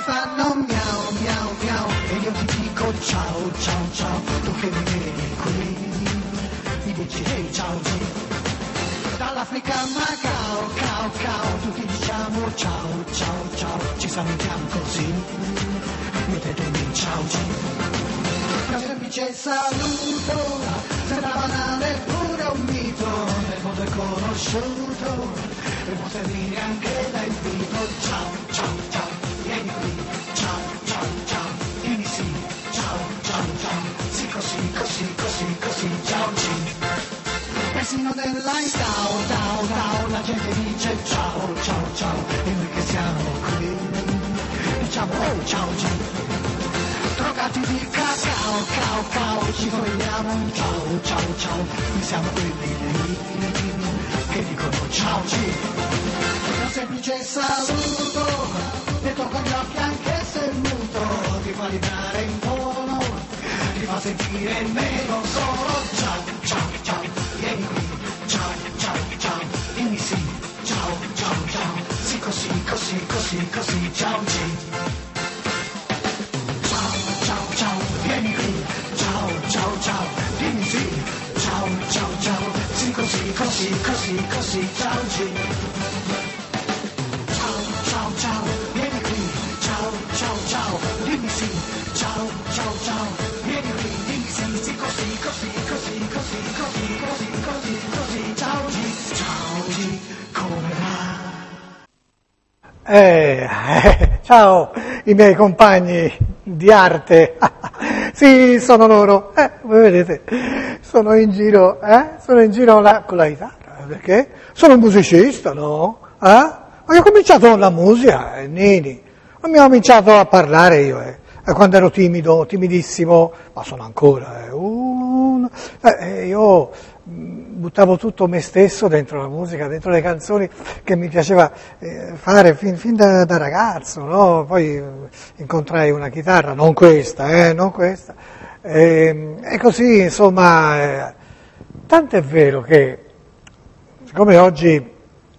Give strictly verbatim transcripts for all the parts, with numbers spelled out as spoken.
fanno miau miau miau e io ti dico ciao ciao ciao, tu che mi vedi qui mi dici ehi hey, ciao G. Dall'Africa a Macao, cao cao, tutti diciamo ciao ciao ciao, ci salutiamo così, mettetemi ciao G. Un semplice saluto, sembra banale pure un mito, nel mondo è conosciuto, e può servire anche da invito. Ciao ciao ciao, vieni qui, ciao ciao ciao, vieni sì, ciao ciao ciao, sì così così così così, ciao G. Persino nell'line down, down, down, la gente dice ciao, ciao, ciao, e noi che siamo qui, diciamo oh, ciao G. Drogati di cacao, cao, cao, ci vogliamo un ciao, ciao, ciao, noi siamo quelli lì, che dicono ciao G. Un semplice saluto, detto con gli occhi anche se muto, ti fa vibrare in tono, ti fa sentire meno solo, ciao, ciao, ciao. Vieni qui, ciao, ciao, ciao, dimmi sì, ciao, ciao, ciao, sì così, così, così, così, ciao G. Ciao, ciao, ciao, vieni qui, ciao, ciao, ciao, dimmi sì, ciao, ciao, ciao, sì così, così, così, così, ciao G. Ciao, ciao, ciao, vieni qui, ciao, ciao, ciao, dimmi sì, ciao, ciao, ciao, vieni qui, dimmi sì, sì così, così, così, così, così, così. Ciao G, ciao G, come va? Eh, eh, ciao i miei compagni di arte, sì sono loro, eh, voi vedete, sono in giro, eh, sono in giro la, con la chitarra, perché sono un musicista, no? Eh? Ma io ho cominciato con la musica, eh, Nini, non mi ho cominciato a parlare io, eh. Quando ero timido, timidissimo, ma sono ancora, eh, un, eh, io buttavo tutto me stesso dentro la musica, dentro le canzoni che mi piaceva eh, fare fin, fin da, da ragazzo, no? Poi eh, incontrai una chitarra, non questa, eh, non questa, e, e così insomma, eh, tanto è vero che, siccome oggi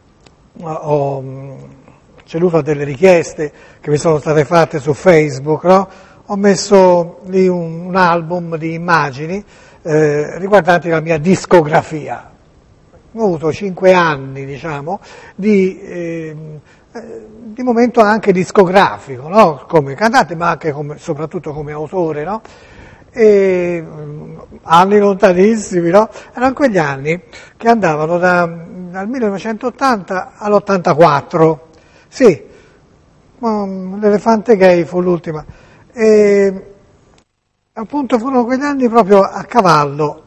ho ceduto a delle richieste che mi sono state fatte su Facebook, no? Ho messo lì un, un album di immagini eh, riguardanti la mia discografia. Ho avuto cinque anni, diciamo, di, eh, di momento anche discografico, no? Come cantante, ma anche come, soprattutto come autore, no? E, anni lontanissimi, no? Erano quegli anni che andavano da, dal millenovecentottanta all'ottantaquattro. Sì, l'Elefante Gay fu l'ultima. E appunto furono quegli anni proprio a cavallo,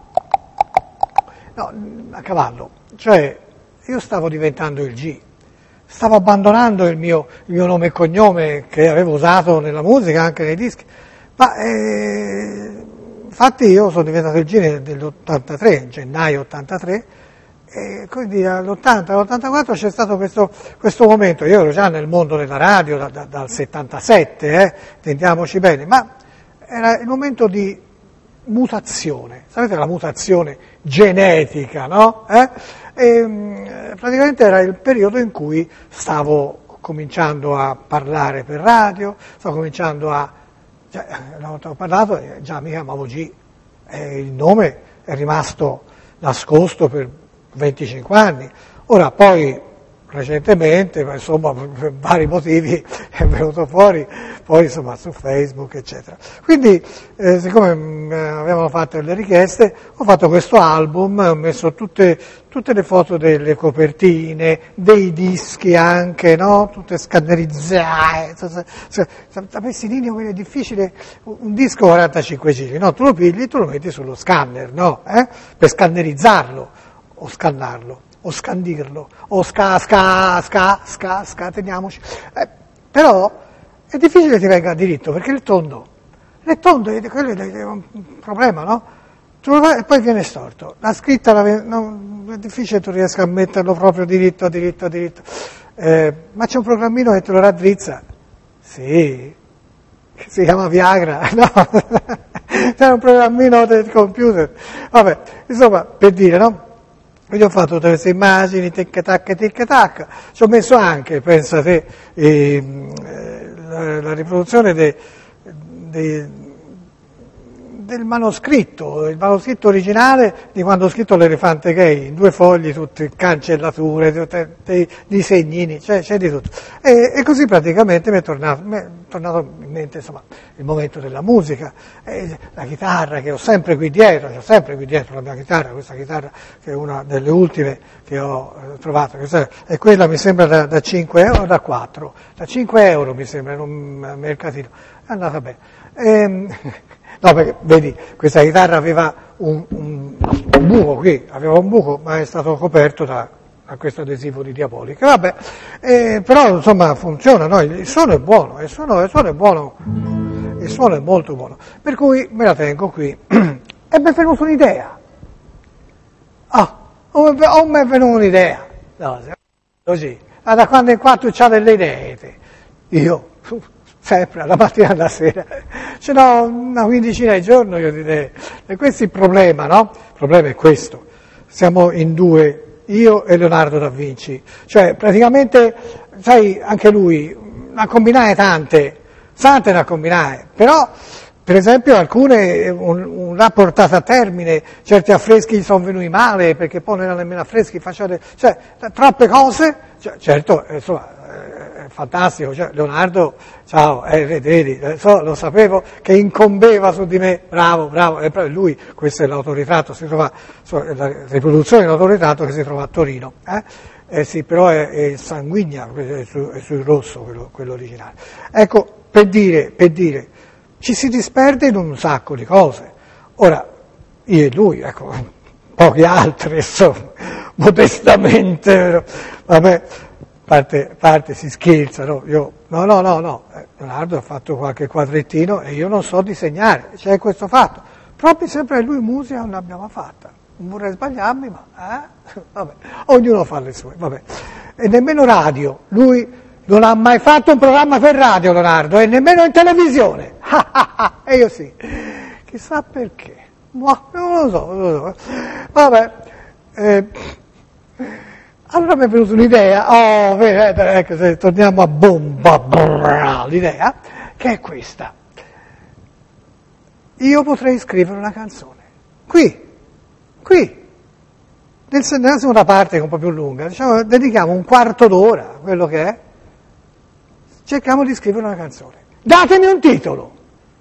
no, a cavallo, cioè io stavo diventando il G, stavo abbandonando il mio, il mio nome e cognome che avevo usato nella musica, anche nei dischi, ma eh, infatti io sono diventato il G nell'ottantatré, gennaio ottantatré, e quindi dall'ottanta all'ottantaquattro c'è stato questo, questo momento. Io ero già nel mondo della radio da, da, dal settantasette, eh, intendiamoci bene, ma era il momento di mutazione, sapete la mutazione genetica, no? Eh? E, praticamente era il periodo in cui stavo cominciando a parlare per radio, stavo cominciando a, cioè, una volta ho parlato, già mi chiamavo G, e il nome è rimasto nascosto per venticinque anni, ora poi recentemente, insomma per vari motivi è venuto fuori, poi insomma su Facebook eccetera. Quindi eh, siccome mh, avevano fatto le richieste, ho fatto questo album, ho messo tutte, tutte le foto delle copertine, dei dischi anche, no? Tutte scannerizzate, sapessi in linea quello è difficile, un disco quarantacinque giri, no? Tu lo pigli e tu lo metti sullo scanner, no? Eh? Per scannerizzarlo o scannarlo o scandirlo, o sca, sca, sca, sca, scateniamoci. Eh, però è difficile che ti venga diritto, perché il tondo, il tondo, quello è un problema, no? Tu lo fai e poi viene storto. La scritta, la, no, è difficile che tu riesca a metterlo proprio diritto, diritto, diritto. Eh, ma c'è un programmino che te lo raddrizza. Sì, che si chiama Viagra, no? C'è un programmino del computer. Vabbè, insomma, per dire, no? Quindi ho fatto tutte queste immagini, tic tac, tic tac, ci ho messo anche, pensate, eh, la, la riproduzione de, de, del manoscritto, il manoscritto originale di quando ho scritto l'Elefante Gay, in due fogli, tutte cancellature, tutti dei disegnini, c'è, c'è di tutto. E, e così praticamente mi è tornato, mi è tornato in mente insomma, il momento della musica, e la chitarra che ho sempre qui dietro, ho sempre qui dietro la mia chitarra, questa chitarra che è una delle ultime che ho trovato, e quella mi sembra da, da cinque euro o da quattro, da cinque euro mi sembra in un mercatino, è andata bene. E, No, perché vedi, questa chitarra aveva un, un, un buco qui, aveva un buco, ma è stato coperto da, da questo adesivo di Diabolica. Vabbè, eh, però insomma funziona, no? Il suono è buono, il suono, il suono è buono, il suono è molto buono. Per cui me la tengo qui e mi è venuta un'idea. Ah, oh, oh, mi è venuta un'idea. No, così, ah, da quando in qua tu c'hai delle idee, te. Io... sempre, alla mattina e alla sera, ce n'ho una quindicina al giorno io di idee. E questo è il problema, no? Il problema è questo, siamo in due, io e Leonardo da Vinci, cioè praticamente, sai, anche lui, ne ha combinate tante, tante ne ha combinate, però per esempio alcune un, un l'ha portata a termine, certi affreschi gli sono venuti male perché poi non erano nemmeno affreschi, facciate, cioè troppe cose, cioè, certo, insomma, fantastico, cioè, Leonardo, ciao, eh, vedi, so, lo sapevo che incombeva su di me, bravo, bravo, e lui, questo è l'autoritratto, si trova, la riproduzione dell'autoritratto che si trova a Torino, eh? Eh sì, però è, è sanguigna, è, su, è sul rosso quello, quello originale. Ecco, per dire, per dire, ci si disperde in un sacco di cose. Ora, io e lui, ecco, pochi altri, insomma, modestamente, vabbè, parte, parte si scherza, no? Io, no, no, no, no, Leonardo ha fatto qualche quadrettino e io non so disegnare, c'è questo fatto. Proprio sempre lui musica non l'abbiamo fatta. Non vorrei sbagliarmi, ma eh? Vabbè, ognuno fa le sue, vabbè. E nemmeno radio, lui non ha mai fatto un programma per radio, Leonardo, e nemmeno in televisione. E io sì. Chissà perché. No, non lo so, non lo so. Vabbè. Eh, allora mi è venuta un'idea, oh, ecco, se torniamo a bomba, brrr, l'idea, che è questa. Io potrei scrivere una canzone. Qui. Qui, nella seconda parte che è un po' più lunga, diciamo, dedichiamo un quarto d'ora, quello che è, cerchiamo di scrivere una canzone. Datemi un titolo.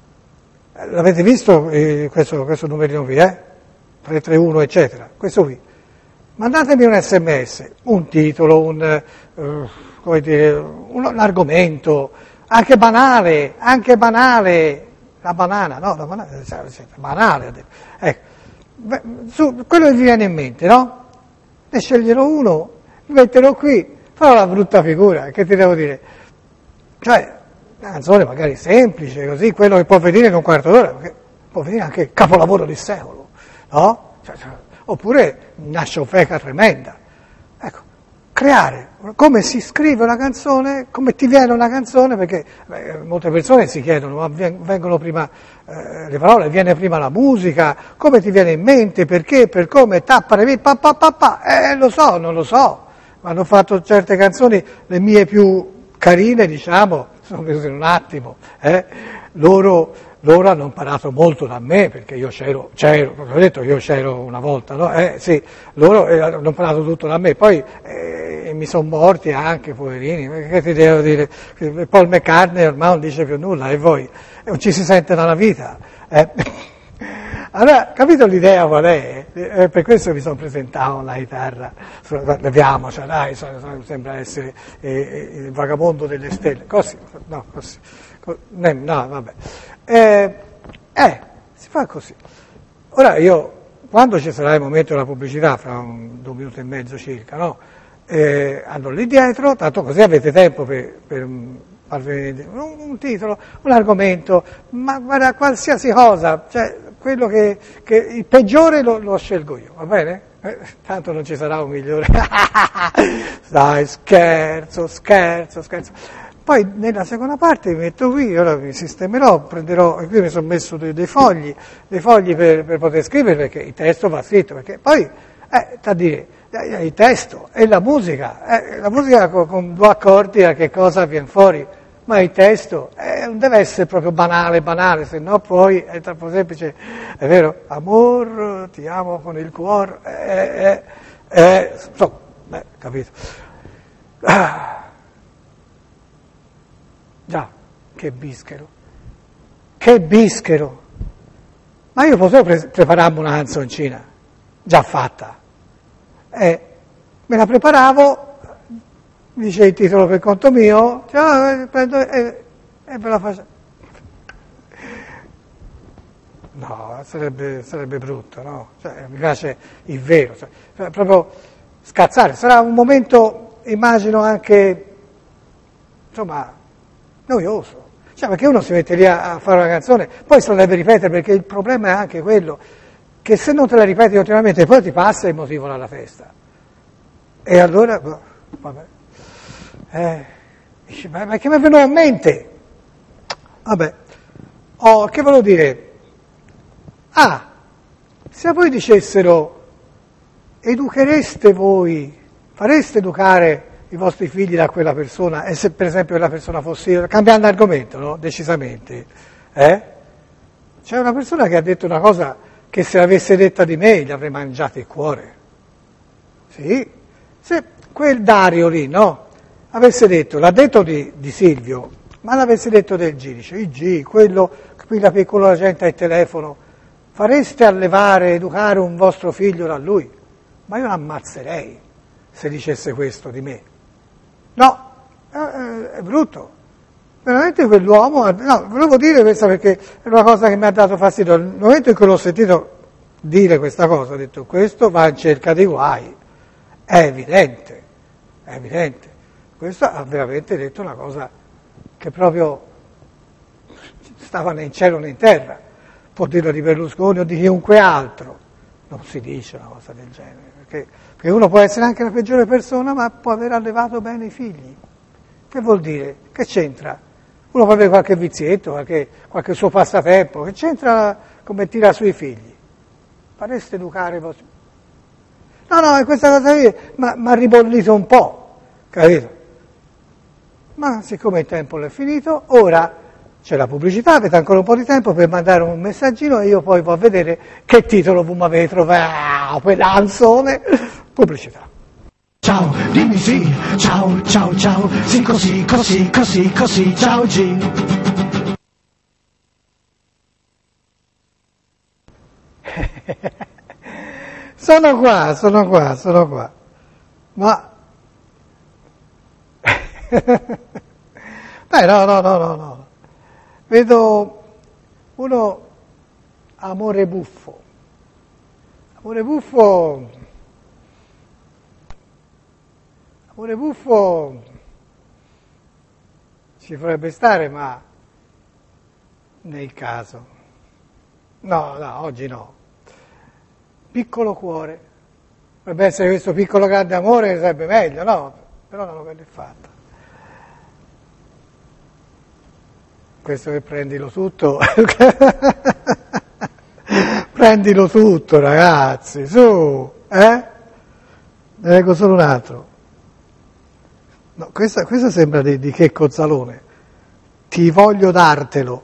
L'avete visto eh, questo, questo numerino qui, eh? tre tre uno eccetera, questo qui. Mandatemi un sms, un titolo, un, uh, come dire, un, un argomento, anche banale, anche banale, la banana, no, la banana, banale, ecco. Beh, su, quello che vi viene in mente, no? Ne sceglierò uno, lo metterò qui, farò la brutta figura, che ti devo dire? Cioè, una canzone magari semplice, così, quello che può venire in un quarto d'ora, perché può venire anche il capolavoro del secolo, no? Cioè, cioè, oppure una sciofeca tremenda. Ecco, creare, come si scrive una canzone, come ti viene una canzone, perché beh, molte persone si chiedono, ma vengono prima eh, le parole, viene prima la musica, come ti viene in mente, perché, per come, tappare, pa, pa, pa, pa, eh, lo so, non lo so, hanno fatto certe canzoni, le mie più carine, diciamo, sono venute in un attimo, eh, loro... Loro hanno imparato molto da me, perché io c'ero, c'ero, come ho detto, io c'ero una volta, no? Eh, sì, loro eh, hanno imparato tutto da me, poi eh, mi sono morti anche, poverini, che ti devo dire? Paul McCartney ormai non dice più nulla, e voi? Non ci si sente dalla vita. Eh? Allora, capito l'idea qual è? Eh, per questo mi sono presentato la chitarra, leviamoci, dai, sembra essere eh, il vagabondo delle stelle, così, no, così, no, vabbè. Eh, eh, si fa così. Ora io, quando ci sarà il momento della pubblicità, fra un, due minuti e mezzo circa, no? Eh, andrò lì dietro, tanto così avete tempo per, per farvi vedere un, un titolo, un argomento, ma guarda, qualsiasi cosa, cioè quello che, che il peggiore lo, lo scelgo io, va bene? Eh, tanto non ci sarà un migliore. Dai, scherzo, scherzo, scherzo. Poi nella seconda parte mi metto qui, ora mi sistemerò, prenderò, e qui mi sono messo dei, dei fogli, dei fogli per, per poter scrivere, perché il testo va scritto, perché poi, eh, da dire, eh, il testo e la musica, eh, la musica con, con due accordi, a che cosa viene fuori? ma il testo eh, non deve essere proprio banale, banale, se no poi è troppo semplice, è vero, amor, ti amo con il cuore, eh, eh, eh, insomma, beh, capito. Ah. Già, che bischero, che bischero, ma io potevo pre- prepararmi una canzoncina, già fatta, e me la preparavo, dice il titolo per conto mio, cioè, prendo e, e me la faccio. No, sarebbe, sarebbe brutto, no? Cioè, mi piace il vero, cioè, proprio scazzare. Sarà un momento, immagino, anche, insomma, noioso. Cioè, perché uno si mette lì a, a fare una canzone, poi se la deve ripetere, perché il problema è anche quello, che se non te la ripeti continuamente, poi ti passa il motivo dalla testa. E allora, boh, vabbè. Eh, dici, ma, ma che mi è venuto in mente? Vabbè, oh, che volevo dire? Ah, se voi dicessero, educhereste voi, fareste educare i vostri figli da quella persona, e se per esempio quella persona fosse io, cambiando argomento, no? Decisamente, eh? C'è una persona che ha detto una cosa che se l'avesse detta di me gli avrei mangiato il cuore. Sì, se quel Dario lì, no? Avesse detto, l'ha detto di, di Silvio, ma l'avesse detto del G, dice, il G, quello, quella piccola gente al telefono, fareste allevare, educare un vostro figlio da lui? Ma io l'ammazzerei se dicesse questo di me. No, è, è brutto. Veramente quell'uomo, no, volevo dire questo perché è una cosa che mi ha dato fastidio. Nel momento in cui l'ho sentito dire questa cosa, ho detto, questo va in cerca di guai. È evidente, è evidente. Questo ha veramente detto una cosa che proprio stava né in cielo né in terra. Può dirlo di Berlusconi o di chiunque altro. Non si dice una cosa del genere, perché, perché uno può essere anche la peggiore persona, ma può aver allevato bene i figli. Che vuol dire? Che c'entra? Uno può avere qualche vizietto, qualche, qualche suo passatempo, che c'entra come tira sui figli? Fareste educare i vostri... No, no, questa cosa lì mi ha ribollito un po', capito? Ma siccome il tempo è finito, ora c'è la pubblicità, avete ancora un po' di tempo per mandare un messaggino e io poi vado a vedere che titolo voi mi avete trovato per la canzone. Pubblicità. Ciao, dimmi sì, ciao, ciao, ciao, sì così, così, così, così, ciao G. Sono qua, sono qua, sono qua. Ma... Beh, no, no, no, no, no. Vedo uno amore buffo. Amore buffo... Amore buffo ci dovrebbe stare, ma nel caso. No, no, oggi no. Piccolo cuore. Potrebbe essere questo piccolo grande amore, sarebbe meglio, no? Però non lo è fatta. Questo che prendilo tutto. Prendilo tutto, ragazzi, su, eh? Ne leggo solo un altro. No, questa, questa sembra di, di Checco Zalone. Ti voglio dartelo.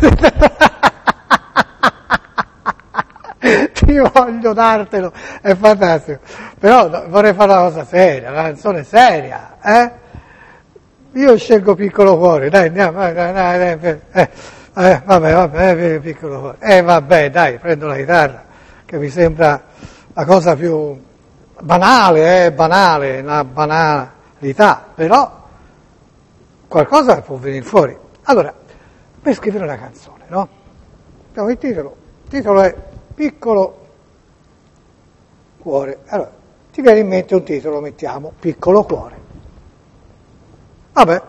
Ti voglio dartelo. È fantastico. Però no, vorrei fare una cosa seria, una canzone seria, eh? Io scelgo Piccolo Cuore, dai, andiamo, dai, dai, dai, dai, eh, eh, vabbè, vabbè, eh, Piccolo Cuore. Eh, vabbè, dai, prendo la chitarra, che mi sembra la cosa più banale, eh, banale, una banalità, però qualcosa può venire fuori. Allora, per scrivere una canzone, no? Abbiamo il titolo, il titolo è Piccolo Cuore. Allora, ti viene in mente un titolo, mettiamo Piccolo Cuore. Vabbè,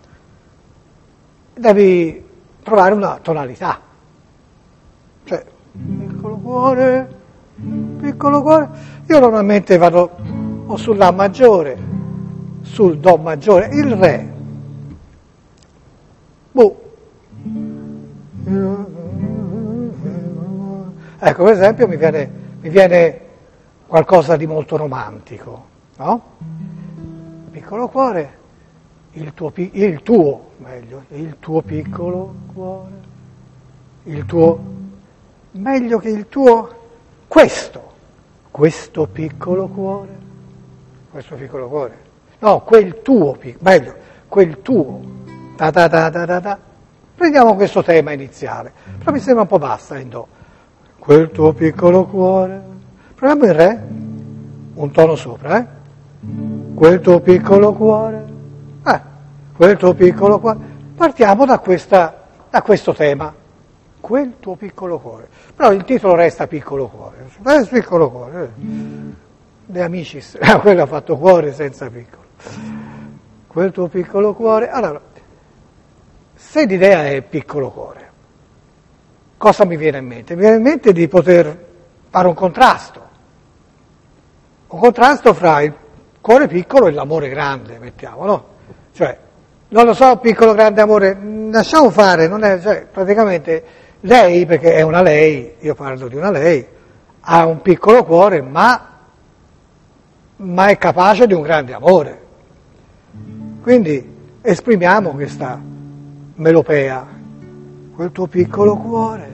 devi trovare una tonalità, cioè, piccolo cuore, piccolo cuore, io normalmente vado o sul La maggiore, sul Do maggiore, il Re, boh, ecco per esempio mi viene, mi viene qualcosa di molto romantico, no? Piccolo cuore, il tuo, il tuo, meglio, il tuo piccolo cuore, il tuo, meglio che il tuo, questo, questo piccolo cuore, questo piccolo cuore, no, quel tuo, meglio, quel tuo, ta ta ta ta ta ta. Prendiamo questo tema iniziale, però mi sembra un po' bassa in do. Quel tuo piccolo cuore, proviamo il re, un tono sopra, eh? Quel tuo piccolo cuore, eh, quel tuo piccolo cuore, partiamo da, questa, da questo tema, quel tuo piccolo cuore, però il titolo resta piccolo cuore, eh, piccolo cuore, eh. De Amicis, quello ha fatto cuore senza piccolo, quel tuo piccolo cuore, allora, se l'idea è piccolo cuore, cosa mi viene in mente? Mi viene in mente di poter fare un contrasto, un contrasto fra il cuore piccolo e l'amore grande, mettiamo, no? Cioè, non lo so, piccolo grande amore, lasciamo fare, non è, cioè, praticamente lei, perché è una lei, io parlo di una lei, ha un piccolo cuore, ma, ma è capace di un grande amore. Quindi esprimiamo questa melopea, quel tuo piccolo cuore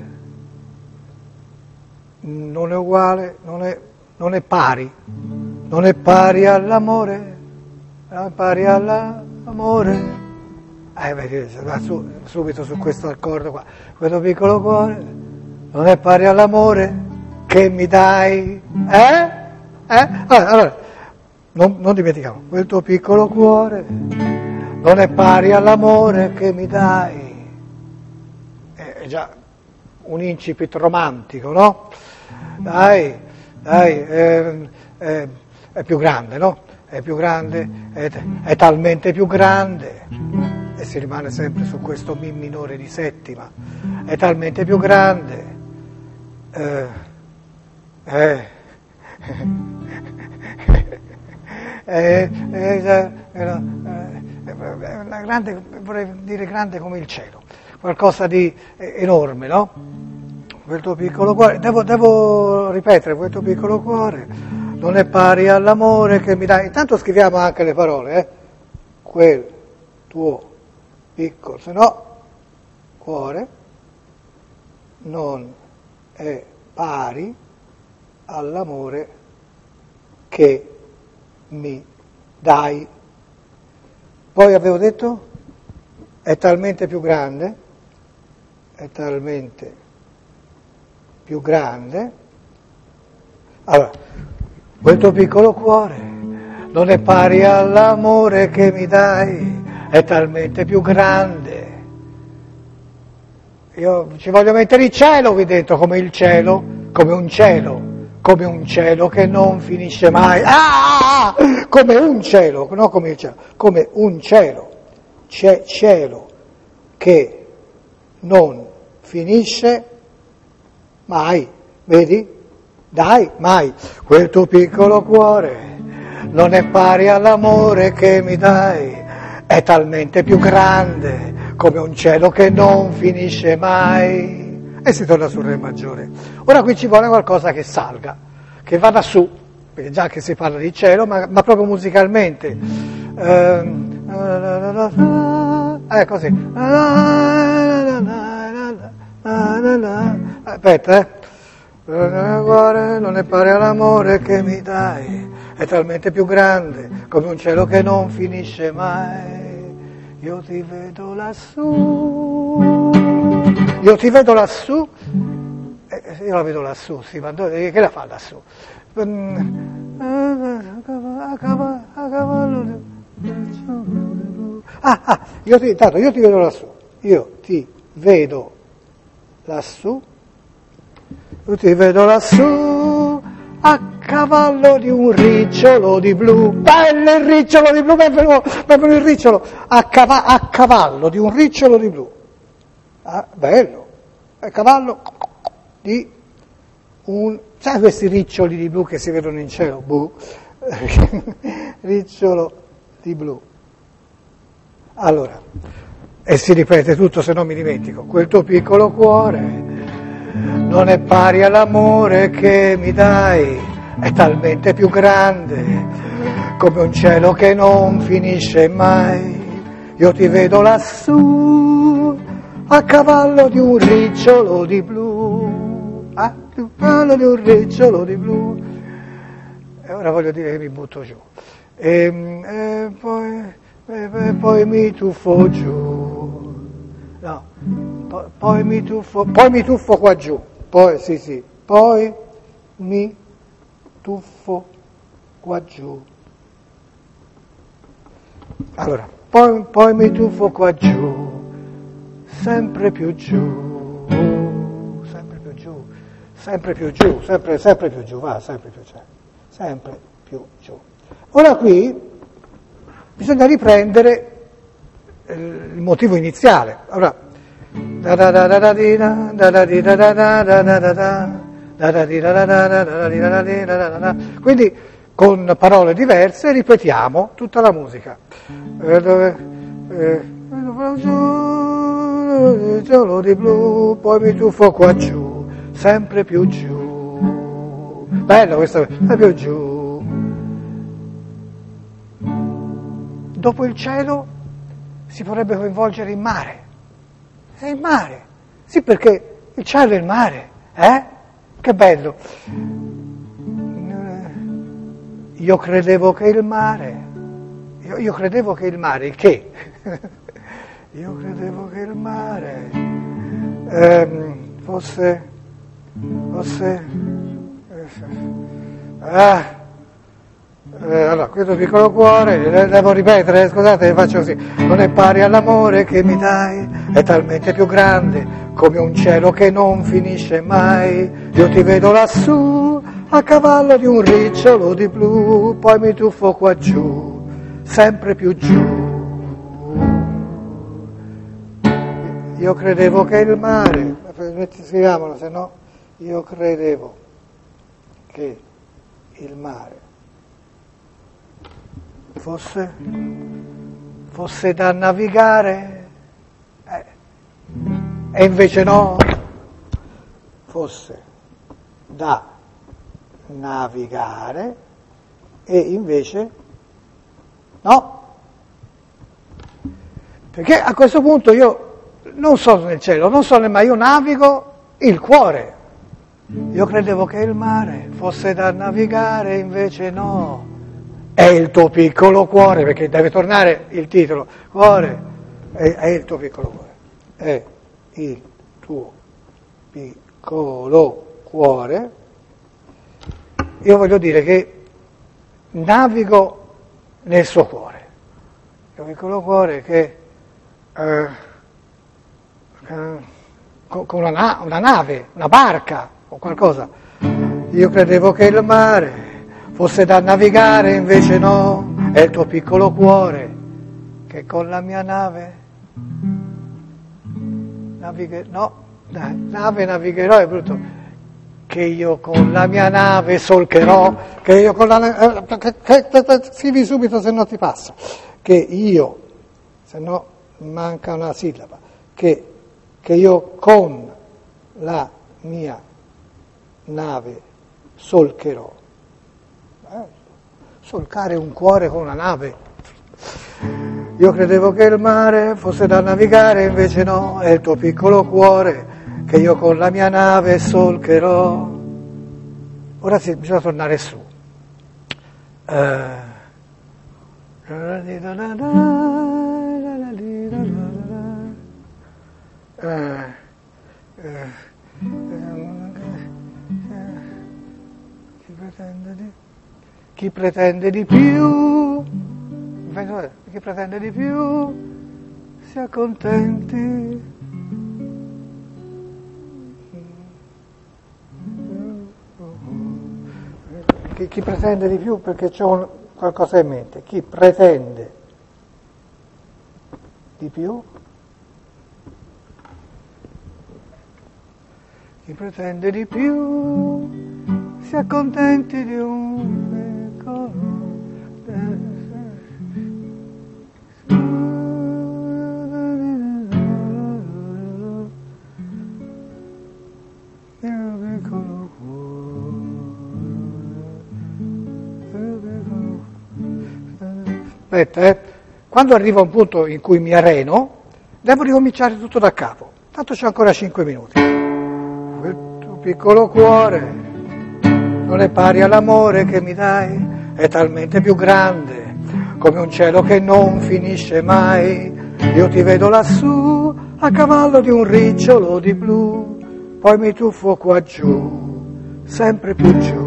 non è uguale, non è, non è pari, non è pari all'amore, è pari all'amore. Eh, vedi, va su, subito su questo accordo qua, quel tuo piccolo cuore non è pari all'amore che mi dai, eh? Eh? Allora, allora non, non dimentichiamo, quel tuo piccolo cuore non è pari all'amore che mi dai. È già un incipit romantico, no? Dai, dai, è, è, è più grande, no? È più grande, è, è talmente più grande, e si rimane sempre su questo mi minore di settima, è talmente più grande, eh, eh, eh, eh, eh, una grande, vorrei dire grande come il cielo, qualcosa di enorme, no? Quel tuo piccolo cuore, devo, devo ripetere, quel tuo piccolo cuore non è pari all'amore che mi dai. Intanto scriviamo anche le parole, eh? Quel tuo piccolo, se no, cuore non è pari all'amore che mi dai. Poi avevo detto, è talmente più grande, è talmente più grande, allora, quel tuo piccolo cuore non è pari all'amore che mi dai, è talmente più grande. Io ci voglio mettere il cielo qui dentro, come il cielo, come un cielo, come un cielo che non finisce mai, ah, come un cielo, non come il cielo, come un cielo, c'è cielo che non finisce mai, vedi? Dai, mai, quel tuo piccolo cuore non è pari all'amore che mi dai, è talmente più grande come un cielo che non finisce mai. E si torna sul re maggiore. Ora qui ci vuole qualcosa che salga, che vada su, perché già che si parla di cielo, ma, ma proprio musicalmente. Eh, così. Aspetta, eh. Non è pari all'amore che mi dai, è talmente più grande come un cielo che non finisce mai. Io ti vedo lassù, io ti vedo lassù, eh, io la vedo lassù, sì, ma dove, che la fa lassù? A cavallo, ah, ah, io ti, tanto, io ti vedo lassù, io ti vedo lassù, io ti vedo lassù, a cavallo di un ricciolo di blu, bello il ricciolo di blu, bello, bello il ricciolo, a, cava, a cavallo di un ricciolo di blu, ah, bello, a cavallo di un, sai questi riccioli di blu che si vedono in cielo, blu, ricciolo di blu, allora, e si ripete tutto se non mi dimentico, quel tuo piccolo cuore non è pari all'amore che mi dai, è talmente più grande come un cielo che non finisce mai. io ti vedo lassù, a cavallo di un ricciolo di blu, a cavallo di un ricciolo di blu. E ora voglio dire che mi butto giù. E, e poi, e, e poi mi tuffo giù, no, poi, poi mi tuffo, poi mi tuffo qua giù, poi sì sì, poi mi tuffo qua giù. Allora, poi, poi mi tuffo qua giù, sempre più giù, sempre più giù, sempre più giù, sempre, sempre più giù, va, sempre più giù, sempre più giù. Ora qui bisogna riprendere il motivo iniziale. Allora, quindi con parole diverse ripetiamo tutta la musica. Cielo di blu, poi mi tuffo qua giù, sempre più giù. Bello questo, sempre più giù. Dopo il cielo si potrebbe coinvolgere il mare. È il mare. Sì, perché il cielo è il mare, eh? Che bello. Io credevo che il mare, io, io credevo che il mare, che? Io credevo che il mare ehm, fosse, fosse, ah, Eh, allora, questo piccolo cuore, devo ripetere, scusate, faccio così, non è pari all'amore che mi dai, è talmente più grande, come un cielo che non finisce mai, io ti vedo lassù, a cavallo di un ricciolo di blu, poi mi tuffo qua giù, sempre più giù. Io credevo che il mare, scriviamolo, se no, io credevo che il mare Fosse, fosse da navigare, eh, e invece no, fosse da navigare e invece no, perché a questo punto io non sono nel cielo, non sono, ma io navigo il cuore. Io credevo che il mare fosse da navigare, invece no. È il tuo piccolo cuore, perché deve tornare il titolo, cuore, è, è il tuo piccolo cuore, è il tuo piccolo cuore. Io voglio dire che navigo nel suo cuore, il tuo piccolo cuore che eh, con una, na- una nave, una barca o qualcosa. Io credevo che il mare fosse da navigare, invece no, è il tuo piccolo cuore che con la mia nave navigherò, no, dai, nave navigherò è brutto, che io con la mia nave solcherò, che io con la nave, eh, che, che, che, scrivi subito se no ti passa, che io, se no manca una sillaba, che, che io con la mia nave solcherò. Solcare un cuore con una nave. Io credevo che il mare fosse da navigare, invece no, è il tuo piccolo cuore che io con la mia nave solcherò. Ora sì, bisogna tornare su. Eh, eh, eh, chi pretende di Chi pretende di più, chi pretende di più, si accontenti. Chi, chi pretende di più, perché c'ho qualcosa in mente, chi pretende di più, chi pretende di più, si accontenti di un Aspetta, eh. quando arriva un punto in cui mi areno, devo ricominciare tutto da capo. Tanto c'ho ancora cinque minuti. Quel tuo piccolo cuore non è pari all'amore che mi dai, è talmente più grande, come un cielo che non finisce mai. Io ti vedo lassù, a cavallo di un ricciolo di blu, poi mi tuffo qua giù, sempre più giù.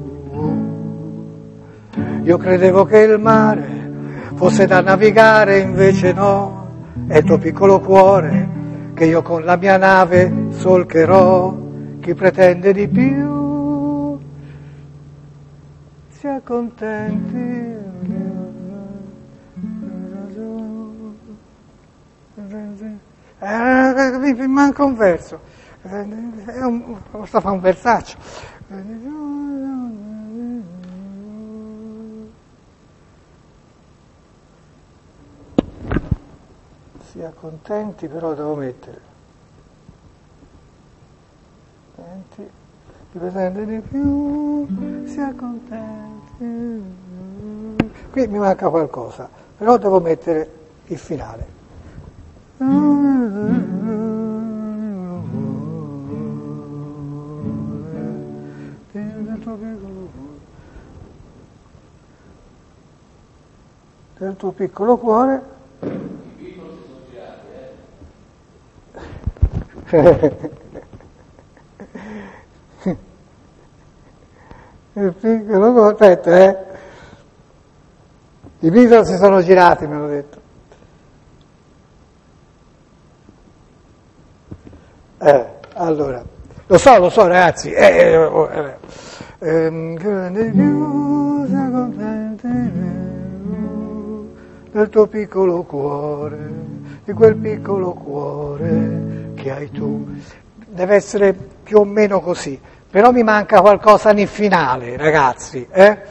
Io credevo che il mare fosse da navigare, invece no, è il tuo piccolo cuore che io con la mia nave solcherò. Chi pretende di più si accontenti. Eh, mi manca un verso, è un, sta fa un versaccio. Si accontenti, però devo mettere. Senti, chi pretende di più si accontenti. Qui mi manca qualcosa, però devo mettere il finale. Del tuo piccolo cuore. Il piccolo cuore, aspetta, eh. I Beatles si sono girati, me l'ho detto. Eh, allora, lo so, lo so ragazzi, eh, eh, eh, del tuo piccolo cuore, di quel piccolo cuore che hai tu. Deve essere più o meno così, però mi manca qualcosa nel finale, ragazzi, eh?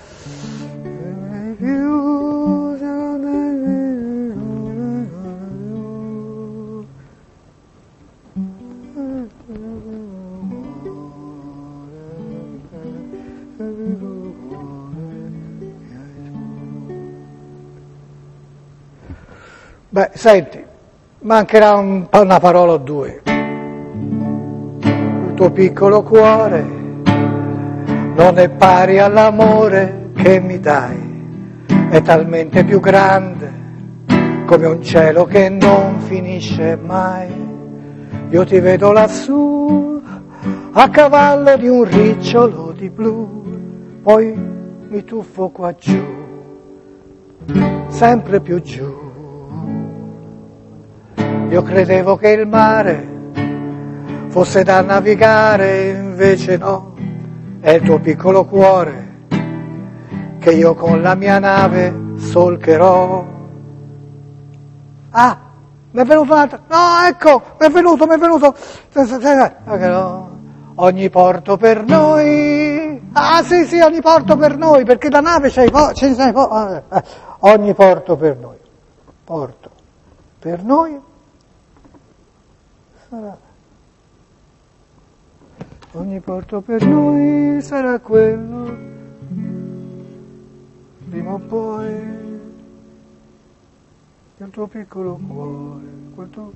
Beh, senti, mancherà un, una parola o due. Il tuo piccolo cuore non è pari all'amore che mi dai, è talmente più grande come un cielo che non finisce mai. Io ti vedo lassù, a cavallo di un ricciolo di blu, poi mi tuffo qua giù, sempre più giù. Io credevo che il mare fosse da navigare, invece no, è il tuo piccolo cuore che io con la mia nave solcherò. Ah, mi è venuto un altro, no, ecco, mi è venuto, mi è venuto, ogni porto per noi, ah sì sì, ogni porto per noi, perché la nave c'è, c'è, c'è ogni porto per noi, porto per noi. Ogni porto per noi sarà quello, prima o poi, il tuo piccolo cuore, quel tuo...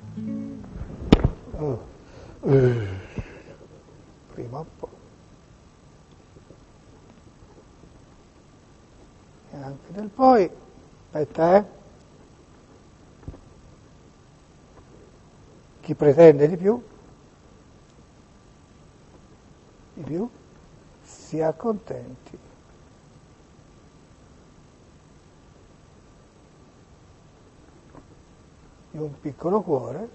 Oh. Eh. Prima o poi. E anche del poi, aspetta eh. Chi pretende di più, di più, si accontenti. Di un piccolo cuore.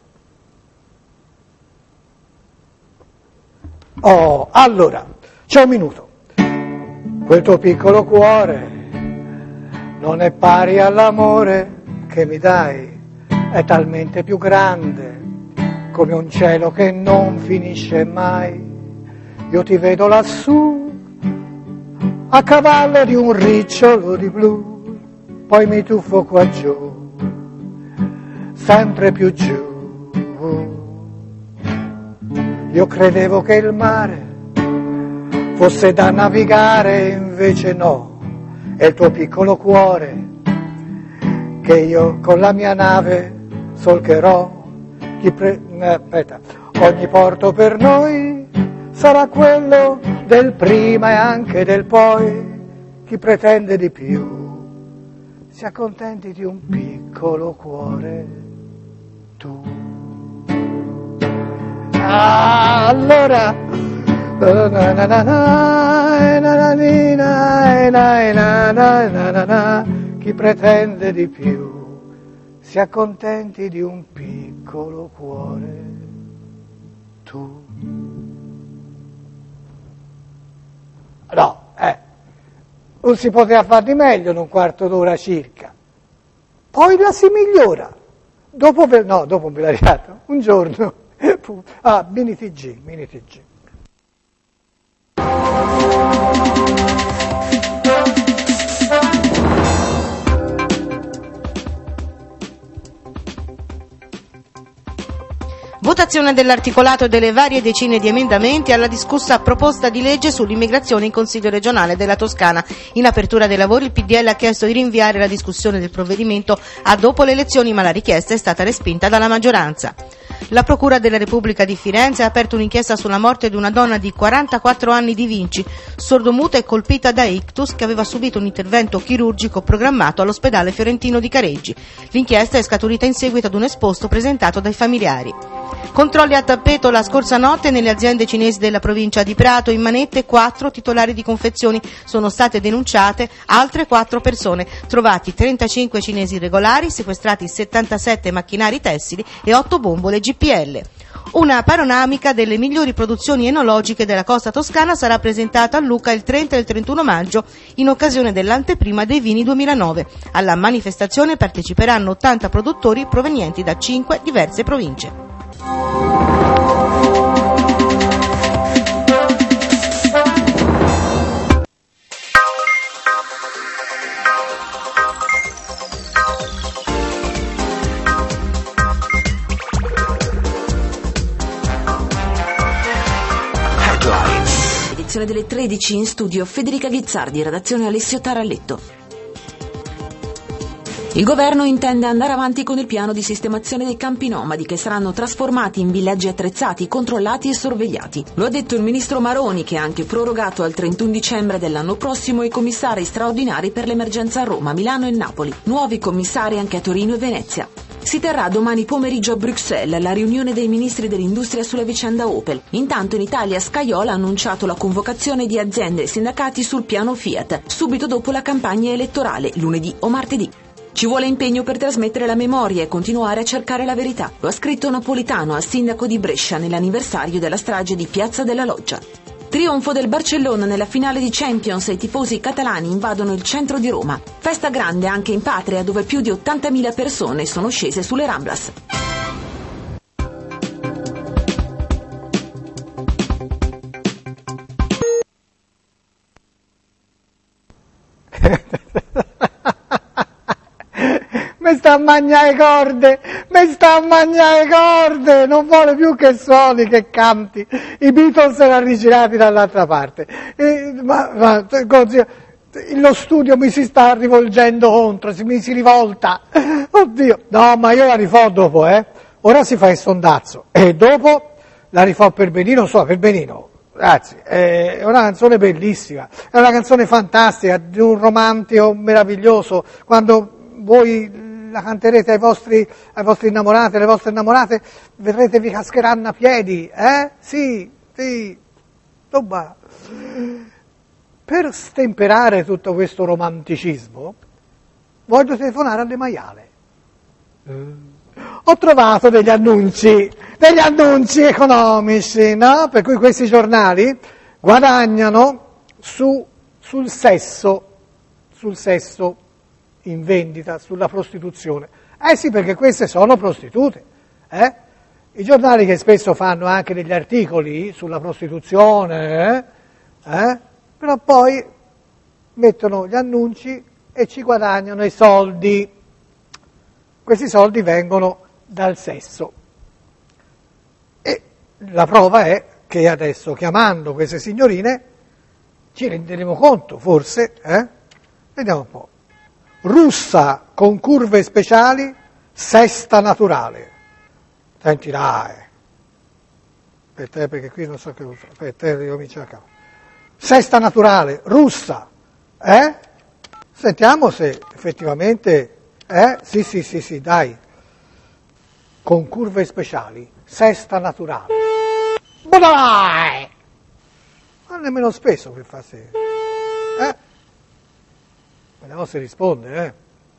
Oh, allora, c'è un minuto. Quel tuo piccolo cuore non è pari all'amore che mi dai, è talmente più grande come un cielo che non finisce mai. Io ti vedo lassù, a cavallo di un ricciolo di blu, poi mi tuffo qua giù, sempre più giù. Io credevo che il mare fosse da navigare, invece no, è il tuo piccolo cuore che io con la mia nave solcherò. Chi pre... eh, aspetta. Ogni porto per noi sarà quello del prima e anche del poi. Chi pretende di più si accontenti di un piccolo cuore. Tu. Ah, allora chi pretende di più si accontenti di un piccolo cuore. Tu. No, eh, non si poteva fare di meglio in un quarto d'ora circa. Poi la si migliora. Dopo, no, dopo un belariato, un giorno, ah, mini T G, mini T G. Votazione dell'articolato e delle varie decine di emendamenti alla discussa proposta di legge sull'immigrazione in Consiglio regionale della Toscana. In apertura dei lavori il P D L ha chiesto di rinviare la discussione del provvedimento a dopo le elezioni, ma la richiesta è stata respinta dalla maggioranza. La Procura della Repubblica di Firenze ha aperto un'inchiesta sulla morte di una donna di quarantaquattro anni di Vinci, sordomuta e colpita da ictus, che aveva subito un intervento chirurgico programmato all'ospedale fiorentino di Careggi. L'inchiesta è scaturita in seguito ad un esposto presentato dai familiari. Controlli a tappeto la scorsa notte nelle aziende cinesi della provincia di Prato. In manette quattro titolari di confezioni, sono state denunciate altre quattro persone, trovati trentacinque cinesi irregolari, sequestrati settantasette macchinari tessili e otto bombole G P L. Una panoramica delle migliori produzioni enologiche della costa toscana sarà presentata a Lucca il trenta e il trentuno maggio in occasione dell'anteprima dei vini duemilanove. Alla manifestazione parteciperanno ottanta produttori provenienti da cinque diverse province. Edizione delle tredici, in studio Federica Ghizzardi, redazione Alessio Taralletto. Il governo intende andare avanti con il piano di sistemazione dei campi nomadi, che saranno trasformati in villaggi attrezzati, controllati e sorvegliati. Lo ha detto il ministro Maroni, che ha anche prorogato al trentuno dicembre dell'anno prossimo i commissari straordinari per l'emergenza a Roma, Milano e Napoli. Nuovi commissari anche a Torino e Venezia. Si terrà domani pomeriggio a Bruxelles la riunione dei ministri dell'industria sulla vicenda Opel. Intanto in Italia Scajola ha annunciato la convocazione di aziende e sindacati sul piano Fiat, subito dopo la campagna elettorale, lunedì o martedì. Ci vuole impegno per trasmettere la memoria e continuare a cercare la verità. Lo ha scritto Napolitano al sindaco di Brescia nell'anniversario della strage di Piazza della Loggia. Trionfo del Barcellona nella finale di Champions e i tifosi catalani invadono il centro di Roma. Festa grande anche in patria, dove più di ottantamila persone sono scese sulle Ramblas. Mi sta a mangiare corde, mi sta a mangiare corde, non vuole più che suoni, che canti. I Beatles erano rigirati dall'altra parte. E, ma, ma così, lo studio mi si sta rivolgendo contro, si, mi si rivolta. Oddio, no, ma io la rifò dopo, eh. Ora si fa il sondazzo e dopo la rifò per benino, so, per benino. Ragazzi, è una canzone bellissima, è una canzone fantastica, di un romantico meraviglioso. Quando voi la canterete ai vostri, ai vostri innamorati, alle vostre innamorate, vedrete vi cascheranno a piedi, eh? Sì, sì, Toba. Per stemperare tutto questo romanticismo, voglio telefonare alle maiale. Ho trovato degli annunci, degli annunci economici, no? Per cui questi giornali guadagnano su, sul sesso, sul sesso in vendita, sulla prostituzione. Eh sì, perché queste sono prostitute. Eh? I giornali che spesso fanno anche degli articoli sulla prostituzione, eh? Eh? Però poi mettono gli annunci e ci guadagnano i soldi. Questi soldi vengono dal sesso. E la prova è che adesso, chiamando queste signorine, ci renderemo conto, forse, eh? Vediamo un po'. russa con curve speciali, sesta naturale. Senti là, eh. Aspetta, eh, perché qui non so che uso. Aspetta, eh, devo cominciare a capo. Sesta naturale, russa, eh? Sentiamo se effettivamente, eh? Sì, sì, sì, sì, dai. Con curve speciali, sesta naturale. Ma dai! Non nemmeno spesso per farsi. Eh? Vediamo se risponde, eh?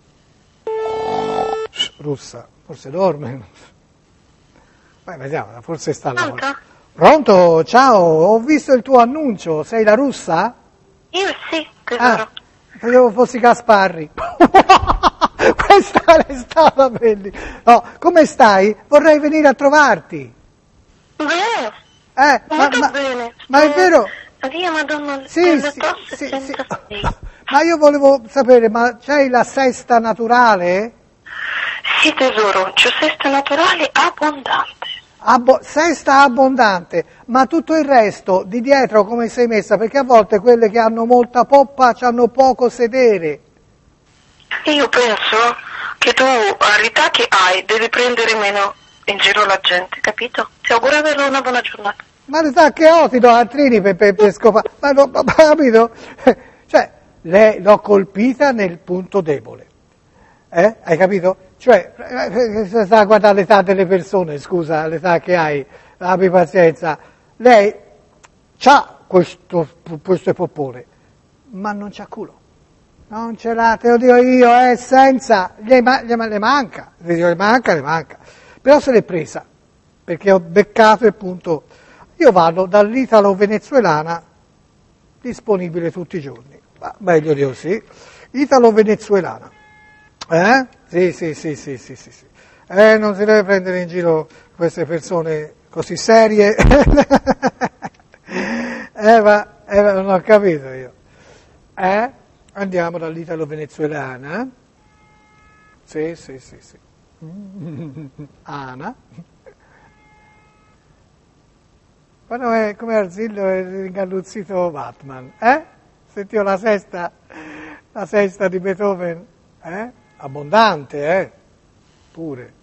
Russa, forse dorme. Beh, vediamo, forse sta là. Pronto? Pronto? Ciao, ho visto il tuo annuncio, sei la russa? Io sì, tesoro. Ah, credevo fossi Gasparri. Questa è stata bellissima. No, come stai? Vorrei venire a trovarti. Bene, Eh, ma, molto ma, bene. ma è vero? Dio, Madonna, Sì, delle sì, tosse sì, sì. trentasei. Ma io volevo sapere, ma c'hai la sesta naturale? Sì, tesoro, c'è sesta naturale abbondante. Abbo- sesta abbondante, ma tutto il resto di dietro come sei messa? Perché a volte quelle che hanno molta poppa hanno poco sedere. Io penso che tu, all'età che hai, devi prendere meno in giro la gente, capito? Ti auguro di avere una buona giornata. Ma le sa che ho, ti do altrini per, per, per scopare. Ma no, ma, ma, capito? Cioè, lei l'ho colpita nel punto debole. Eh? Hai capito? Cioè, eh, sta a guardare l'età delle persone, scusa, l'età che hai, abbi pazienza. Lei c'ha questo, questo poppone, ma non c'ha culo. Non ce l'ha, te lo dico io, è eh, senza, le, ma, le, le manca, le, dico, le manca, le manca. Però se l'è presa, perché ho beccato il punto. Io vado dall'italo-venezuelana, disponibile tutti i giorni, ma meglio di così, italo-venezuelana. Eh? Sì, sì, sì, sì, sì, sì, sì. Eh, non si deve prendere in giro queste persone così serie. eh, ma, eh, ma non ho capito io. Eh? Andiamo dall'italo-venezuelana. Sì, sì, sì, sì. Ana. Guarda è come Arzillo è ingalluzzito Batman. Eh? Sentivo la sesta, la sesta di Beethoven. Eh? Abbondante, eh? Pure.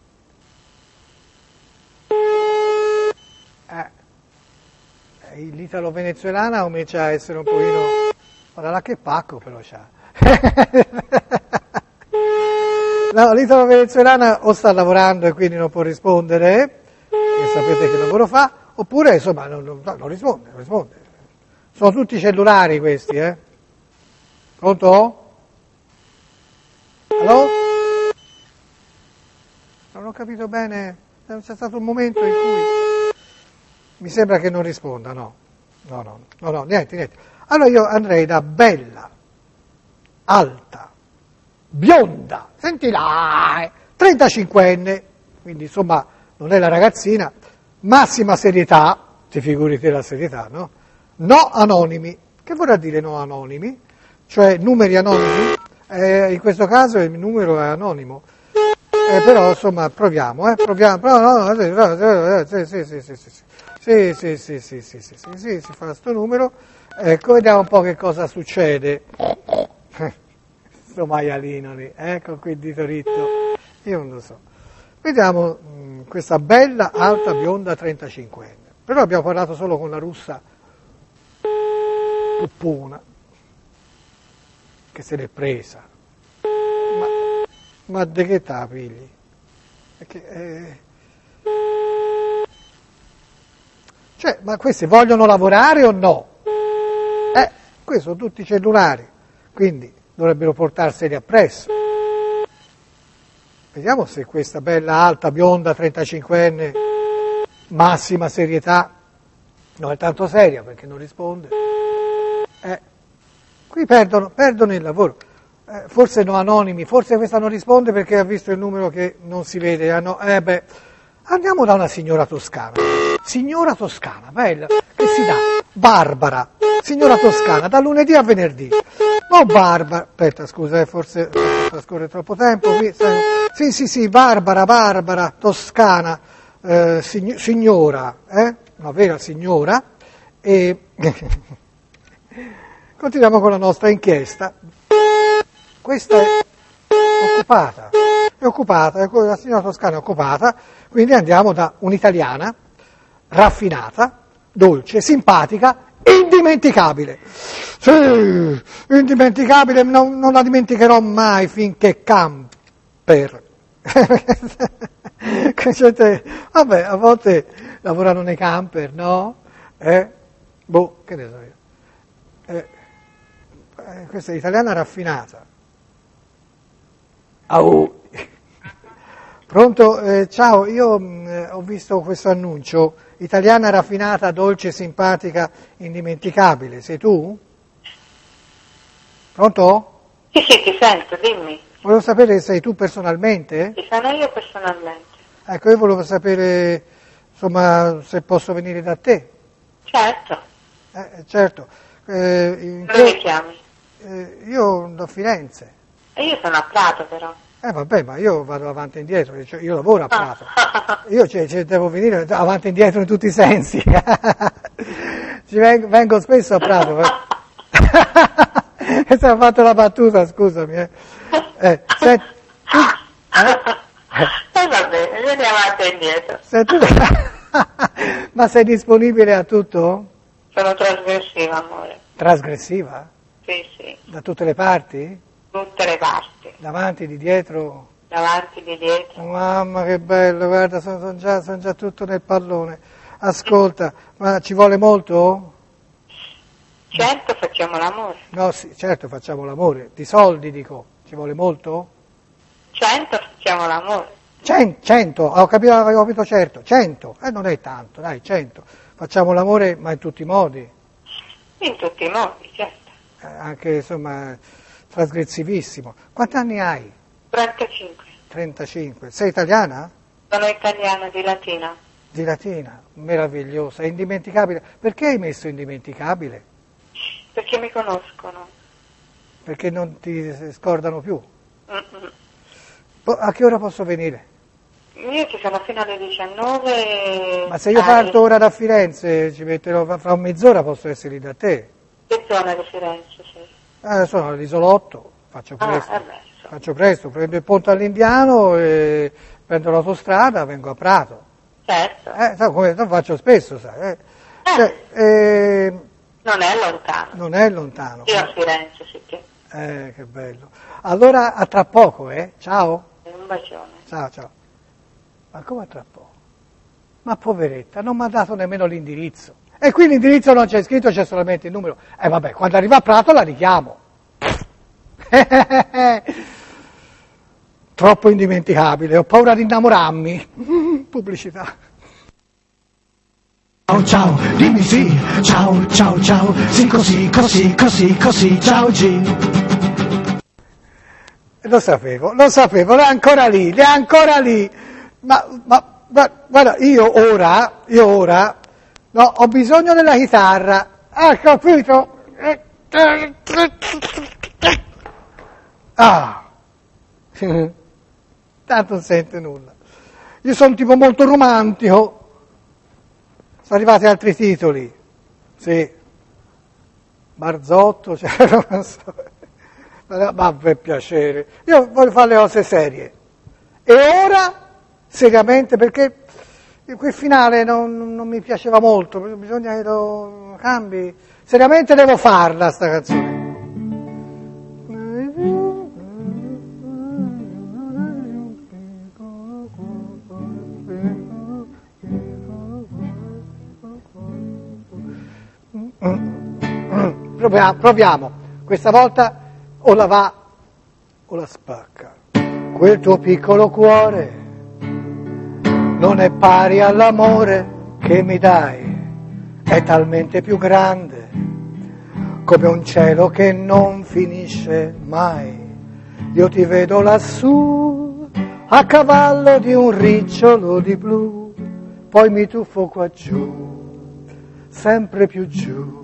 Eh. L'italo-venezuelana comincia a essere un pochino... Guarda là che pacco però c'ha. No, l'italo-venezuelana o sta lavorando e quindi non può rispondere, e sapete che lavoro fa, oppure insomma non, non, non risponde, non risponde. Sono tutti cellulari questi, eh? Pronto? Allo? Non ho capito bene, c'è stato un momento in cui mi sembra che non risponda, no, no, no, no, no, niente, niente. Allora io andrei da bella, alta, bionda, senti là, trentacinquenne, quindi insomma non è la ragazzina, massima serietà, ti figuri te la serietà, no? No anonimi, che vorrà dire no anonimi? Cioè numeri anonimi? Eh, in questo caso il numero è anonimo, eh, però insomma proviamo, eh, proviamo, no, no, no, sì, sì, sì, sì, sì, sì, sì, sì, sì, sì, sì, sì, sì, si fa sto numero, ecco, vediamo un po' che cosa succede, sto maialino lì, eh, con quel dito ritto, io non lo so, vediamo mh, questa bella, alta, bionda, trentacinquenne, però abbiamo parlato solo con la russa puppona, che se l'è presa, ma, ma di che t'ha pigli? Perché, eh... Cioè, ma questi vogliono lavorare o no? Eh, questi sono tutti cellulari, quindi dovrebbero portarseli appresso. Vediamo se questa bella alta, bionda, trentacinquenne, massima serietà, non è tanto seria perché non risponde. Eh, qui perdono, perdono il lavoro. Eh, forse no anonimi, forse questa non risponde perché ha visto il numero che non si vede. Ah, no, eh beh, andiamo da una signora toscana. Signora toscana, bella, che si dà? Barbara, signora toscana, da lunedì a venerdì. No, Barbara, aspetta, scusa, eh, forse trascorre troppo tempo qui. Sì, sì, sì, Barbara, Barbara, toscana, eh, sig- signora, eh? Una vera signora. E continuiamo con la nostra inchiesta. Questa è occupata, è occupata, la signora Toscana è occupata, quindi andiamo da un'italiana raffinata, dolce, simpatica, indimenticabile. Sì, indimenticabile, non, non la dimenticherò mai finché camper. Vabbè, a volte lavorano nei camper, no? Eh? Boh, che ne so io. Eh, eh, questa è italiana raffinata. Au. Pronto? Eh, ciao, io mh, ho visto questo annuncio, italiana raffinata, dolce, simpatica, indimenticabile. Sei tu? Pronto? Sì, sì, ti sento, dimmi. Volevo sapere se sei tu personalmente? Ci sono io personalmente. Ecco, io volevo sapere, insomma, se posso venire da te. Certo. Eh, certo. Eh, in Dove che- mi chiami? eh, io da Firenze. E io sono a Prato però. Eh vabbè, ma io vado avanti e indietro, cioè, io lavoro a Prato. Ah. Io cioè, cioè, devo venire avanti e indietro in tutti i sensi. Ci vengo, vengo spesso a Prato. E se ho fatto la battuta, scusami. Eh. Eh, se, tu, eh, E va bene, vieni avanti e indietro. se tu, ma sei disponibile a tutto? Sono trasgressiva, amore. Trasgressiva? Sì, sì. Da tutte le parti? Tutte le parti. Davanti, di dietro? Davanti, di dietro. Mamma che bello, guarda, sono, sono già, sono già tutto nel pallone. Ascolta, ma ci vuole molto? Certo, facciamo l'amore. No, sì, certo, facciamo l'amore. Di soldi, dico. Ci vuole molto? Cento facciamo l'amore. Cen- cento, ho capito, avevo capito certo. Cento, eh, non è tanto, dai, cento. Facciamo l'amore, ma in tutti i modi. In tutti i modi, certo. Eh, anche, insomma, trasgressivissimo. Quanti anni hai? trentacinque. trentacinque. Sei italiana? Sono italiana di Latina. Di Latina, meravigliosa, indimenticabile. Perché hai messo indimenticabile? Perché mi conoscono. Perché non ti scordano più. Mm-mm. Po- A che ora posso venire? Io ci sono fino alle diciannove. Ma se io Ah, parto ora da Firenze, ci metterò fra mezz'ora, posso essere lì da te. Che zona di Firenze sei? Eh, sono all'isolotto, faccio Ah, presto. eh beh, so. Faccio presto, prendo il ponte all'Indiano, e prendo l'autostrada, vengo a Prato. Certo. Eh, sai, come lo faccio spesso, sai. Eh. Cioè, eh, Non è lontano. non è lontano. Io a Firenze, sì che. Eh, che bello. Allora, a tra poco, eh? Ciao. Un bacione. Ciao, ciao. Ma come a tra poco? Ma poveretta, non mi ha dato nemmeno l'indirizzo. E qui l'indirizzo non c'è scritto, c'è solamente il numero. Eh vabbè, quando arriva a Prato la richiamo. Troppo indimenticabile, ho paura di innamorarmi. Pubblicità. Ciao ciao, dimmi sì, ciao ciao ciao, sì così, così, così, così, ciao G. Lo sapevo, lo sapevo, è ancora lì, è ancora lì. Ma, ma, ma guarda, io ora, io ora, no, ho bisogno della chitarra. Hai capito? Ah. Tanto non sente nulla. Io sono un tipo molto romantico. Sono arrivati altri titoli. Sì. Barzotto, cioè, non so. Ma per piacere. Io voglio fare le cose serie. E ora, seriamente, perché quel finale non, non mi piaceva molto, bisogna che lo cambi. Seriamente devo farla sta canzone. Proviamo, proviamo. Questa volta o la va o la spacca. Quel tuo piccolo cuore non è pari all'amore che mi dai, è talmente più grande, come un cielo che non finisce mai. Io ti vedo lassù, a cavallo di un ricciolo di blu, poi mi tuffo qua giù, sempre più giù.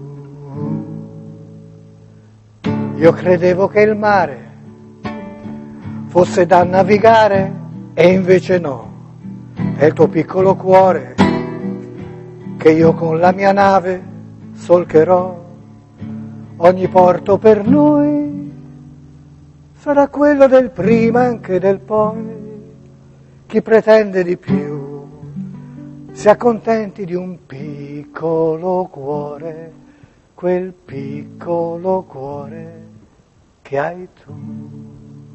Io credevo che il mare fosse da navigare e invece no, è il tuo piccolo cuore che io con la mia nave solcherò. Ogni porto per noi sarà quello del prima anche del poi, chi pretende di più si accontenti di un piccolo cuore, quel piccolo cuore che hai tu.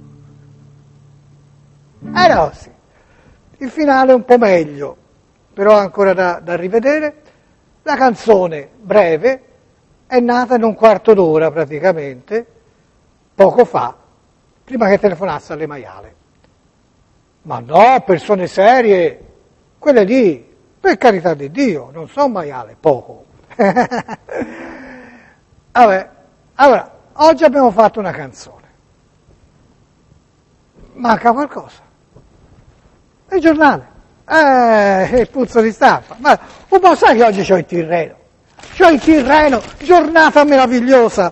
Eh no, sì. Il finale è un po' meglio, però ancora da, da rivedere. La canzone, breve, è nata in un quarto d'ora praticamente, poco fa, prima che telefonasse alle maiale. Ma no, persone serie, quelle lì, per carità di Dio, non sono maiale, poco. Vabbè, allora, oggi abbiamo fatto una canzone. Manca qualcosa. Il giornale, eh, il puzzo di stampa. Ma un po' sai che oggi c'ho il Tirreno, c'ho il Tirreno, giornata meravigliosa.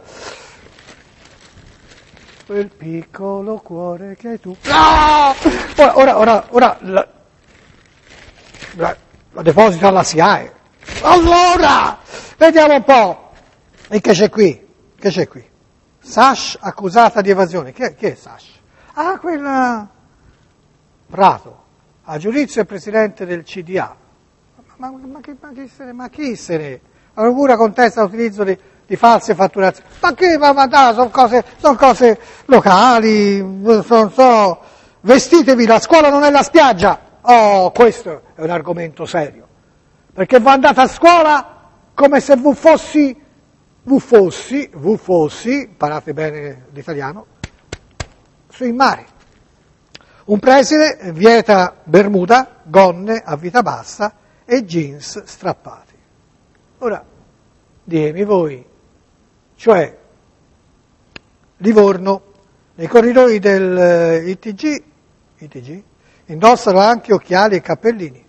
Quel piccolo cuore che hai tu. No! Ora, ora, ora, ora la, la, la deposito alla S I A E. Allora, vediamo un po'. E che c'è qui? Che c'è qui? Sash accusata di evasione. Chi è, chi è Sash? Ah, quella Prato. A giudizio il presidente del C D A. Ma, ma, ma, chi, ma, chi, se ne, ma chi se ne? La procura contesta l'utilizzo di, di false fatturazioni. Ma che, ma, ma dai, sono cose, son cose locali, sono, sono, vestitevi, la scuola non è la spiaggia. Oh, questo è un argomento serio. Perché voi andate a scuola come se vu fossi, vu fossi, vu fossi, imparate bene l'italiano, sui mari. Un preside vieta bermuda, gonne a vita bassa e jeans strappati. Ora, ditemi voi, cioè Livorno, nei corridoi del I T G, I T G indossano anche occhiali e cappellini.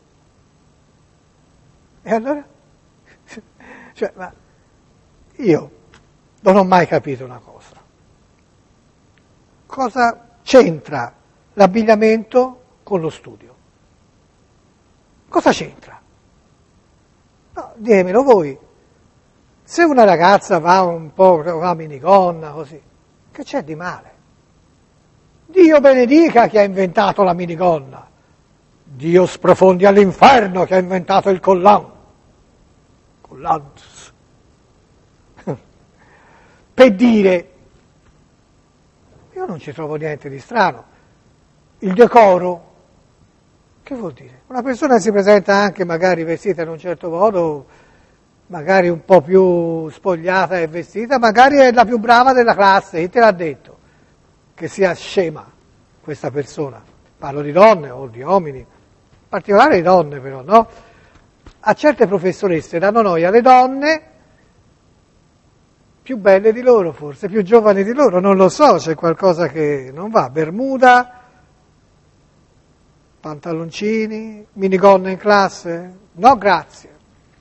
E allora? Cioè, ma io non ho mai capito una cosa. Cosa c'entra l'abbigliamento con lo studio? Cosa c'entra? No, ditemelo voi. Se una ragazza va un po' con la minigonna, così, che c'è di male? Dio benedica chi ha inventato la minigonna. Dio sprofondi all'inferno chi ha inventato il collant. Collant. Per dire, io non ci trovo niente di strano. Il decoro, che vuol dire? Una persona si presenta anche magari vestita in un certo modo, magari un po' più spogliata e vestita, magari è la più brava della classe, chi te l'ha detto? Che sia scema questa persona. Parlo di donne o di uomini, in particolare di donne però, no? A certe professoresse danno noia le donne più belle di loro forse, più giovani di loro, non lo so, c'è qualcosa che non va. Bermuda, pantaloncini, minigonne in classe? No, grazie.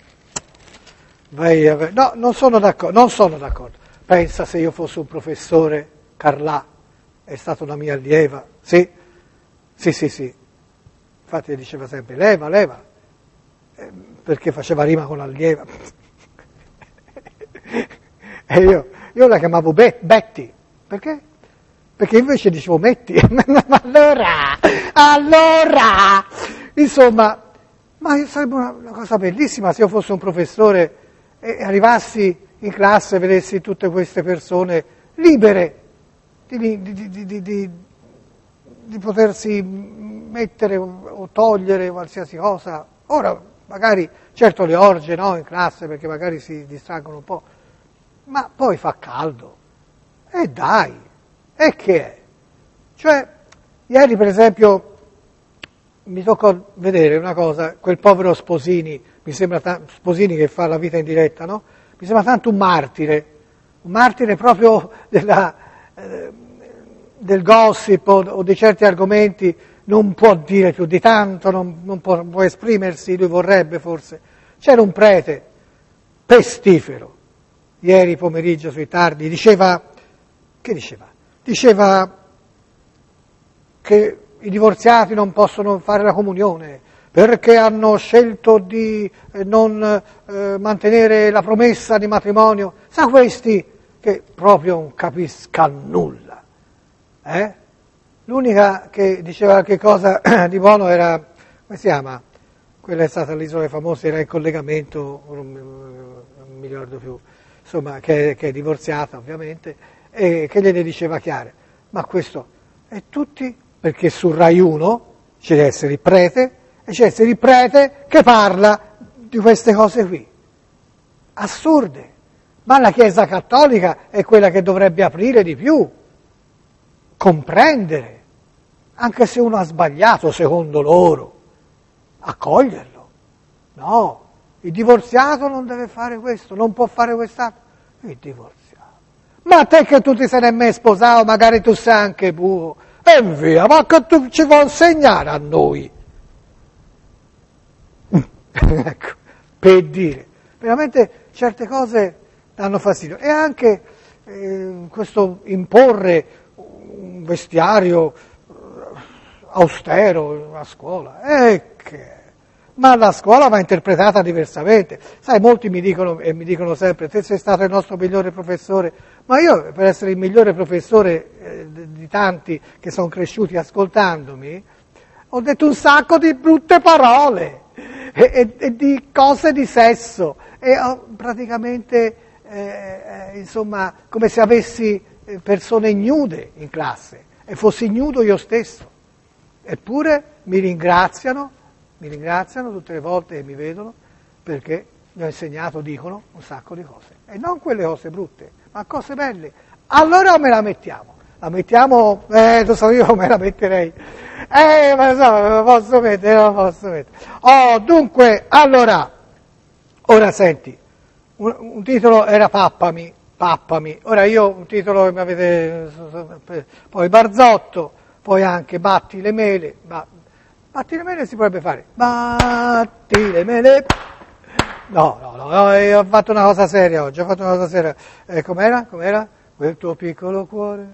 Vai, vai. No, non sono d'accordo, non sono d'accordo. Pensa se io fossi un professore, Carlà, è stata una mia allieva, sì, sì, sì, sì. Infatti diceva sempre leva, leva, eh, perché faceva rima con allieva. E io, io la chiamavo Be- Betty, perché? Perché invece dicevo metti, ma allora, allora, insomma, ma sarebbe una, una cosa bellissima se io fossi un professore e arrivassi in classe e vedessi tutte queste persone libere di, di, di, di, di, di potersi mettere o togliere qualsiasi cosa. Ora, magari, certo le orge, no, in classe perché magari si distraggono un po', ma poi fa caldo. E dai! E che è? Cioè, ieri per esempio mi toccò vedere una cosa, quel povero Sposini, mi sembra ta- Sposini che fa la vita in diretta, no? Mi sembra tanto un martire, un martire proprio della, eh, del gossip o, o di certi argomenti, non può dire più di tanto, non, non può, può esprimersi, lui vorrebbe forse. C'era un prete pestifero, ieri pomeriggio sui tardi, diceva, che diceva? Diceva che i divorziati non possono fare la comunione perché hanno scelto di non eh, mantenere la promessa di matrimonio. Sa questi che proprio non capisca nulla. Eh? L'unica che diceva qualche cosa di buono era, come si chiama? Quella è stata l'Isola Famosa, era il collegamento, non mi ricordo più, insomma, che, che è divorziata ovviamente, e che gliene diceva chiare. Ma questo, e tutti, perché su Rai uno c'è deve essere il prete, e c'è deve essere il prete che parla di queste cose qui. Assurde. Ma la Chiesa Cattolica è quella che dovrebbe aprire di più, comprendere, anche se uno ha sbagliato secondo loro, accoglierlo. No, il divorziato non deve fare questo, non può fare quest'altro. Il divorziato. Ma te che tu ti sei mai sposato, magari tu sei anche buo, e via, ma che tu ci vuoi insegnare a noi? Ecco, per dire, veramente certe cose danno fastidio. E anche eh, questo imporre un vestiario austero a scuola, eh, che... ma la scuola va interpretata diversamente. Sai, molti mi dicono, e mi dicono sempre, te sei stato il nostro migliore professore, ma io per essere il migliore professore eh, di tanti che sono cresciuti ascoltandomi, ho detto un sacco di brutte parole, e, e, e di cose di sesso, e ho praticamente, eh, eh, insomma, come se avessi persone ignude in classe, e fossi ignudo io stesso. Eppure mi ringraziano, mi ringraziano tutte le volte che mi vedono, perché gli ho insegnato, dicono, un sacco di cose. E non quelle cose brutte, ma cose belle. Allora me la mettiamo. La mettiamo, eh, lo so io come la metterei. Eh, ma so, me la posso mettere, non la posso mettere. Oh, dunque, allora, ora senti, un, un titolo era Pappami, Pappami. Ora io un titolo che mi avete, poi Barzotto, poi anche Batti le mele, ma Batti le mele si potrebbe fare, batti le mele, no, no, no, no, io ho fatto una cosa seria oggi, ho fatto una cosa seria, eh, com'era, com'era? Quel tuo piccolo cuore,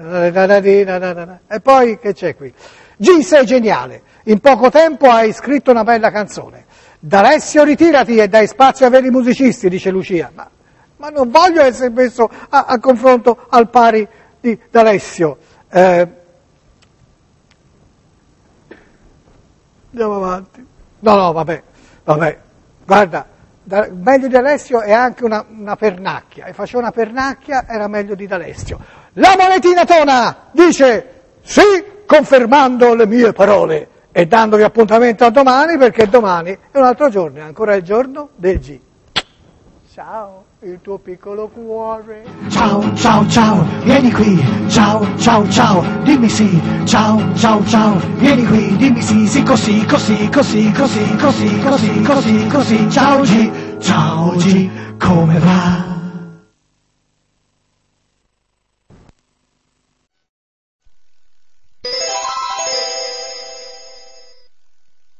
e poi che c'è qui? G, sei geniale, in poco tempo hai scritto una bella canzone, D'Alessio ritirati e dai spazio ai veri musicisti, dice Lucia, ma, ma non voglio essere messo a, a confronto al pari di D'Alessio. Eh, Andiamo avanti. No, no, vabbè, vabbè. Guarda, da, meglio di D'Alessio è anche una, una pernacchia. E faceva una pernacchia, era meglio di D'Alessio. La monetina tona dice sì, confermando le mie parole e dandovi appuntamento a domani, perché domani è un altro giorno, è ancora il giorno del G. Ciao, il tuo piccolo cuore. Ciao, ciao, ciao, vieni qui, ciao, ciao, ciao, dimmi sì, ciao, ciao, ciao, vieni qui, dimmi sì, sì, così, così, così, così, così, così, così, così, ciao G, ciao G, come va?